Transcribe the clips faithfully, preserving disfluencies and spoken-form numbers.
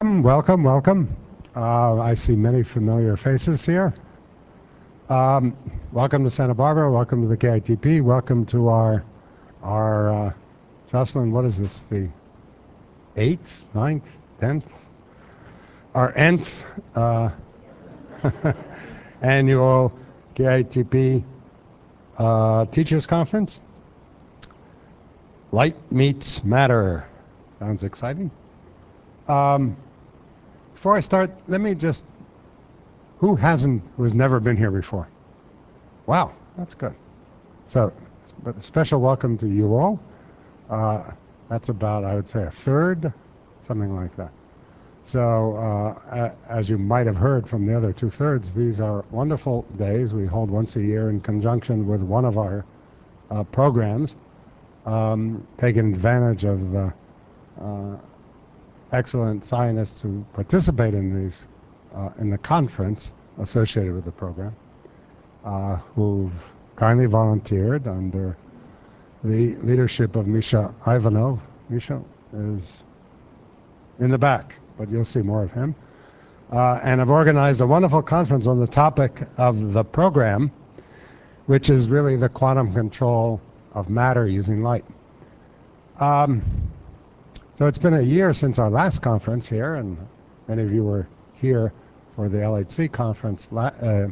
Welcome, welcome. Uh, I see many familiar faces here. Um, welcome to Santa Barbara. Welcome to the K I T P. Welcome to our, our uh, Jocelyn, what is this, the eighth, ninth, tenth? Our nth uh, annual K I T P uh, Teachers Conference. Light meets matter. Sounds exciting. Um, before I start, let me just, who hasn't, who has never been here before? Wow, that's good. So, but a special welcome to you all. Uh, that's about, I would say, a third, something like that. So, uh, as you might have heard from the other two thirds, these are wonderful days we hold once a year in conjunction with one of our uh, programs, um, taking advantage of the uh, excellent scientists who participate in these, uh, in the conference associated with the program, uh, who've kindly volunteered under the leadership of Misha Ivanov. Misha is in the back, but you'll see more of him. Uh, and have organized a wonderful conference on the topic of the program, which is really the quantum control of matter using light. Um, so it's been a year since our last conference here, and many of you were here for the L H C conference la uh,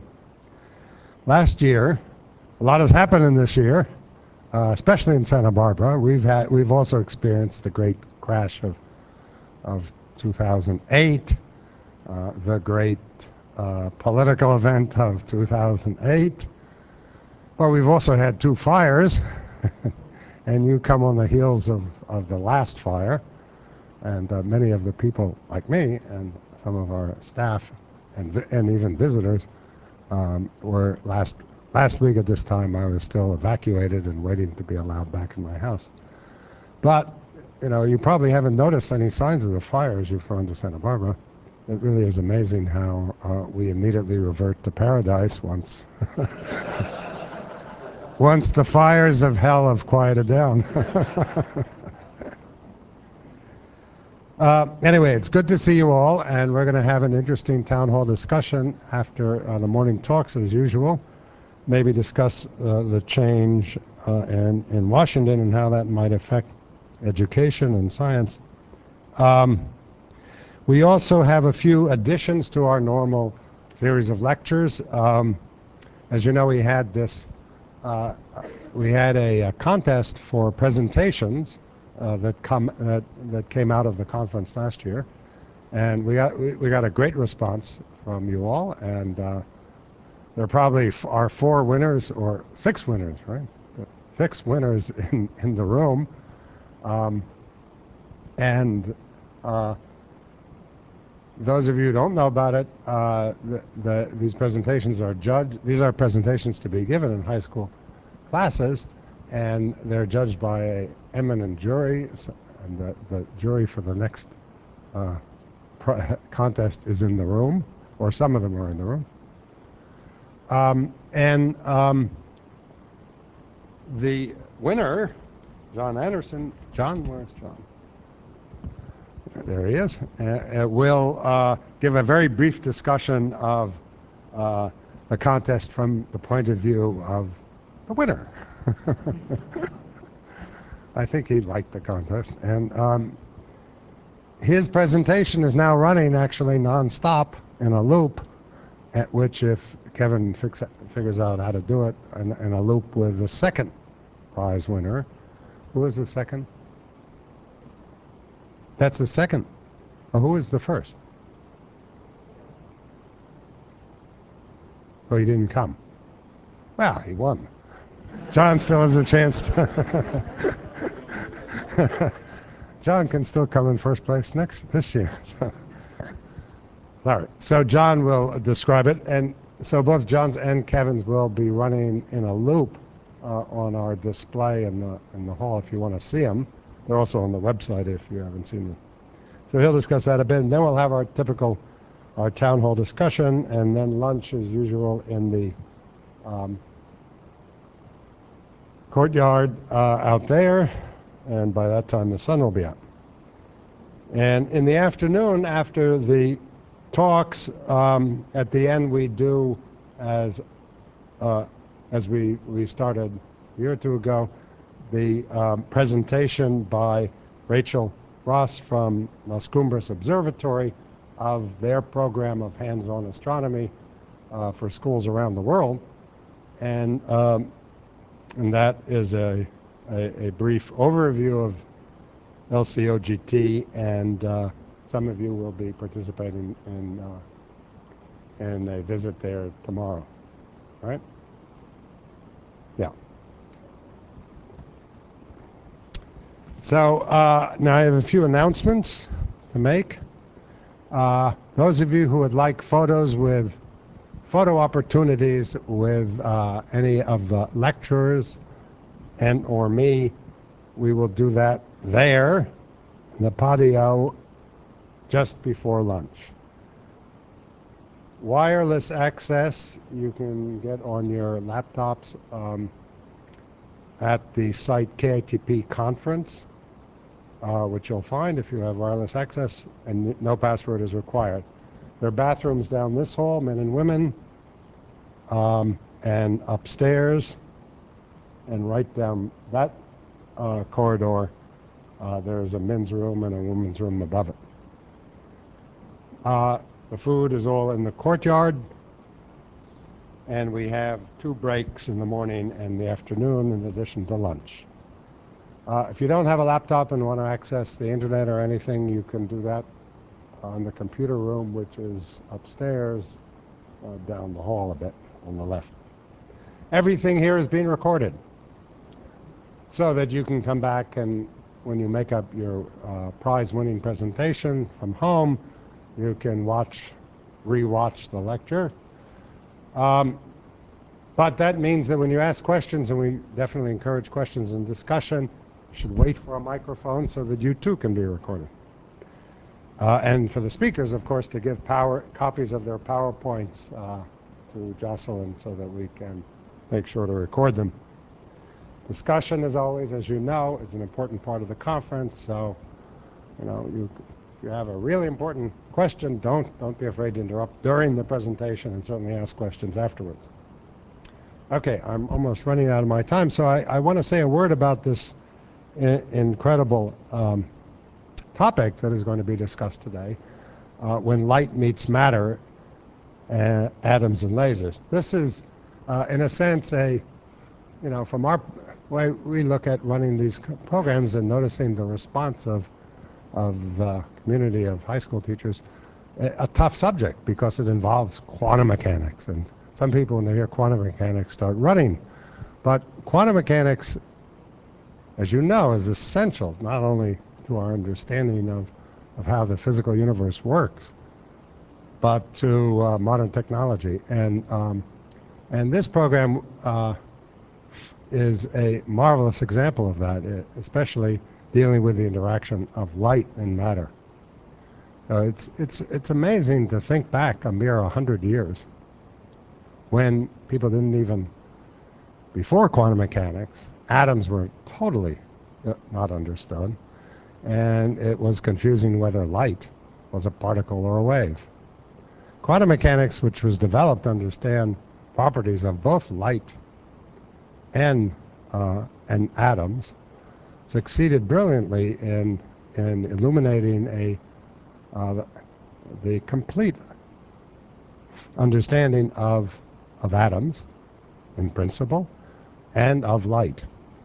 last year. A lot has happened in this year, uh, especially in Santa Barbara. We've had, we've also experienced the great crash of, of two thousand eight, uh, the great uh, political event of two thousand eight. But we've also had two fires, and you come on the heels of, of the last fire. And uh, many of the people like me and some of our staff and, and even visitors um, were last last week at this time I was still evacuated and waiting to be allowed back in my house. But you know, you probably haven't noticed any signs of the fire as you've flown to Santa Barbara. It really is amazing how uh, we immediately revert to paradise once once the fires of hell have quieted down. Uh, anyway, it's good to see you all, and we're going to have an interesting town hall discussion after uh, the morning talks as usual. Maybe discuss uh, the change uh, in, in Washington and how that might affect education and science. Um, we also have a few additions to our normal series of lectures. Um, as you know, we had this, uh, we had a, a contest for presentations Uh, that come that that came out of the conference last year, and we got we, we got a great response from you all, and uh, there probably f are four winners or six winners, right? Six winners in in the room, um, and uh, those of you who don't know about it, uh, the, the these presentations are judged. These are presentations to be given in high school classes, and they're judged by a eminent jury, and the, the jury for the next uh, contest is in the room, or some of them are in the room. Um, and um, the winner, John Anderson, John, where's John? There he is. Uh, will uh, give a very brief discussion of uh, the contest from the point of view of the winner. I think he liked the contest, and um, his presentation is now running actually non-stop in a loop, at which if Kevin fix, figures out how to do it, in, in a loop with the second prize winner. Who is the second? That's the second. Well, who is the first? Oh, he didn't come. Well, he won. John still has a chance to John can still come in first place next this year. So. All right, so John will describe it, and so both John's and Kevin's will be running in a loop uh, on our display in the in the hall if you want to see them. They're also on the website if you haven't seen them. So he'll discuss that a bit, and then we'll have our typical our town hall discussion, and then lunch as usual in the um, courtyard uh, out there, and by that time the sun will be out. And in the afternoon, after the talks, um, at the end we do, as uh, as we, we started a year or two ago, the um, presentation by Rachel Ross from Las Cumbres Observatory of their program of hands-on astronomy uh, for schools around the world. And, um, and that is a, a, a brief overview of L C O G T, and uh, some of you will be participating in, uh, in a visit there tomorrow, right? Yeah. So uh, now I have a few announcements to make. Uh, those of you who would like photos with photo opportunities with uh, any of the lecturers and or me, we will do that there in the patio just before lunch. Wireless access you can get on your laptops um, at the site K I T P conference, uh, which you'll find if you have wireless access, and no password is required. There are bathrooms down this hall, men and women, um, and upstairs, and right down that uh, corridor, uh, there's a men's room and a women's room above it. Uh, the food is all in the courtyard, and we have two breaks in the morning and the afternoon in addition to lunch. Uh, if you don't have a laptop and want to access the internet or anything, you can do that on the computer room, which is upstairs, uh, down the hall a bit on the left. Everything here is being recorded so that you can come back and when you make up your uh, prize-winning presentation from home, you can watch, re-watch the lecture. Um, but that means that when you ask questions, and we definitely encourage questions and discussion, you should wait for a microphone so that you too can be recorded. Uh, and for the speakers, of course, to give power copies of their PowerPoints uh, to Jocelyn so that we can make sure to record them. Discussion, as always, as you know, is an important part of the conference. So, you know, you, if you have a really important question, don't don't be afraid to interrupt during the presentation, and certainly ask questions afterwards. Okay, I'm almost running out of my time, so I, I want to say a word about this I- incredible um, topic that is going to be discussed today, uh, when light meets matter, uh, atoms and lasers. This is, uh, in a sense, a, you know, from our way we look at running these programs and noticing the response of, of the community of high school teachers, a, a tough subject because it involves quantum mechanics. And some people, when they hear quantum mechanics, start running. But quantum mechanics, as you know, is essential not only to our understanding of, of how the physical universe works, but to uh, modern technology. And, um, and this program uh, is a marvelous example of that, especially dealing with the interaction of light and matter. Uh, it's, it's, it's amazing to think back a mere one hundred years when people didn't even, before quantum mechanics, atoms were totally uh, not understood, and it was confusing whether light was a particle or a wave. Quantum mechanics, which was developed to understand properties of both light and, uh, and atoms, succeeded brilliantly in, in illuminating a, uh, the, the complete understanding of, of atoms, in principle, and of light.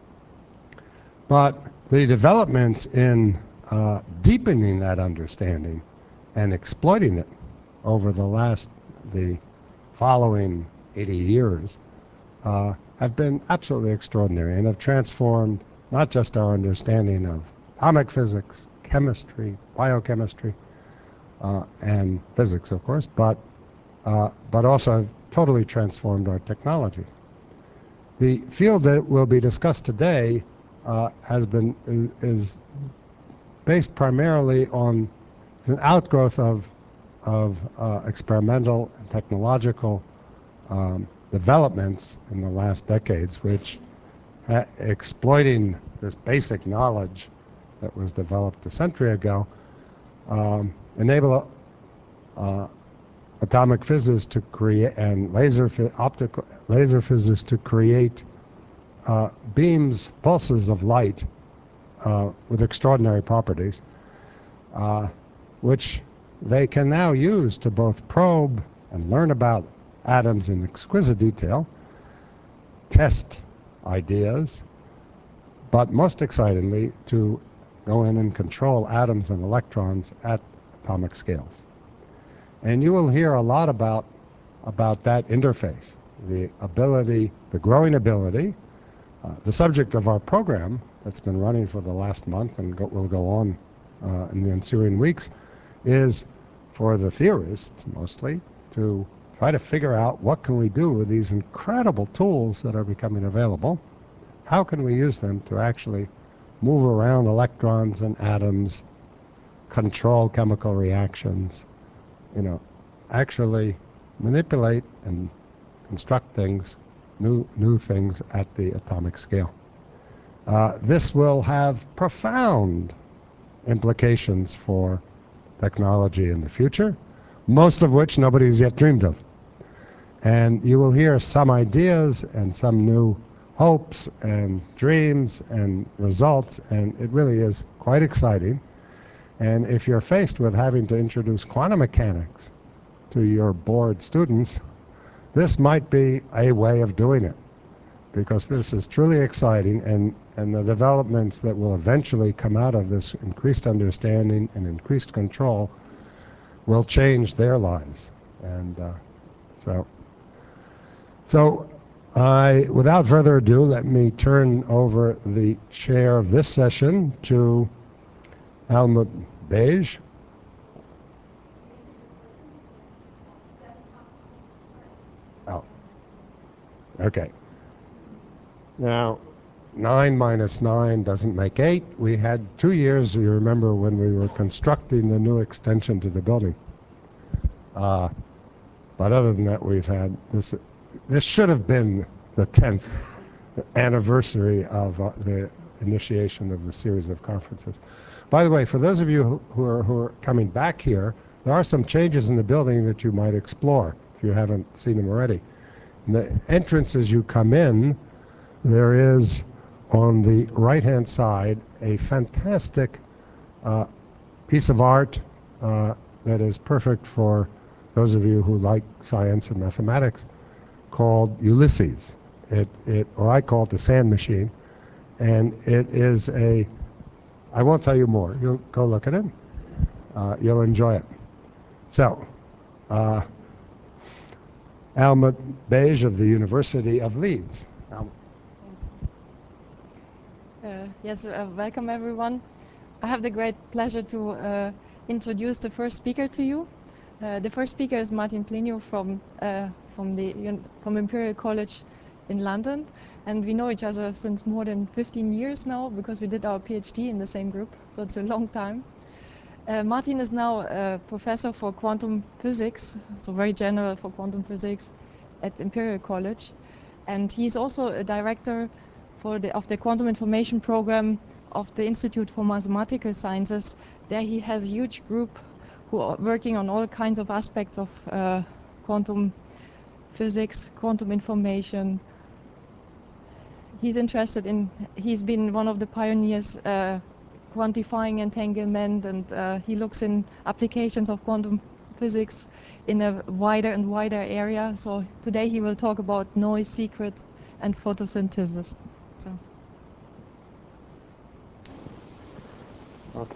But the developments in uh, deepening that understanding and exploiting it over the last, the following eighty years, uh, have been absolutely extraordinary and have transformed not just our understanding of atomic physics, chemistry, biochemistry, uh, and physics, of course, but, uh, but also have totally transformed our technology. The field that will be discussed today uh, has been, is, is based primarily on an outgrowth of, of uh, experimental and technological um, developments in the last decades, which uh, exploiting this basic knowledge that was developed a century ago, um, enable uh, atomic physicists to create and laser optical laser physicists to create uh, beams, pulses of light uh, with extraordinary properties, uh, which they can now use to both probe and learn about atoms in exquisite detail, test ideas, but most excitingly, to go in and control atoms and electrons at atomic scales. And you will hear a lot about, about that interface, the ability, the growing ability. Uh, the subject of our program that's been running for the last month and go, will go on uh, in the ensuing weeks is for the theorists mostly to try to figure out what can we do with these incredible tools that are becoming available. How can we use them to actually move around electrons and atoms, control chemical reactions, you know, actually manipulate and construct things, new, new things at the atomic scale. Uh, this will have profound implications for technology in the future, most of which nobody has yet dreamed of. And you will hear some ideas and some new hopes and dreams and results, and it really is quite exciting. And if you're faced with having to introduce quantum mechanics to your board students, this might be a way of doing it, because this is truly exciting, and, and the developments that will eventually come out of this increased understanding and increased control will change their lives. And uh, so, so I, without further ado, let me turn over the chair of this session to Helmut Beige. Oh, okay. Now, nine minus nine doesn't make eight. We had two years, you remember, when we were constructing the new extension to the building. Uh, but other than that, we've had this. This should have been the tenth anniversary of uh, the initiation of the series of conferences. By the way, for those of you who, who, are, who are coming back here, there are some changes in the building that you might explore if you haven't seen them already. In the entrance as you come in, there is on the right-hand side a fantastic uh, piece of art uh, that is perfect for those of you who like science and mathematics, called Ulysses. It, it, or I call it the Sand Machine, and it is a, I won't tell you more. You'll go look at it. Uh, you'll enjoy it. So, uh, Helmut Beige of the University of Leeds. Helmut. Uh, yes, uh, welcome everyone. I have the great pleasure to uh, introduce the first speaker to you. Uh, the first speaker is Martin Plinio from uh, from the from Imperial College in London, and we know each other since more than fifteen years now because we did our PhD in the same group, so it's a long time. Uh, Martin is now a professor for quantum physics, so very general for quantum physics at Imperial College, and he's also a director for the, of the Quantum Information Program of the Institute for Mathematical Sciences. There he has a huge group who are working on all kinds of aspects of uh, quantum physics, quantum information. He's interested in, he's been one of the pioneers uh, quantifying entanglement, and uh, he looks in applications of quantum physics in a wider and wider area. So today he will talk about noise, secret, and photosynthesis. So.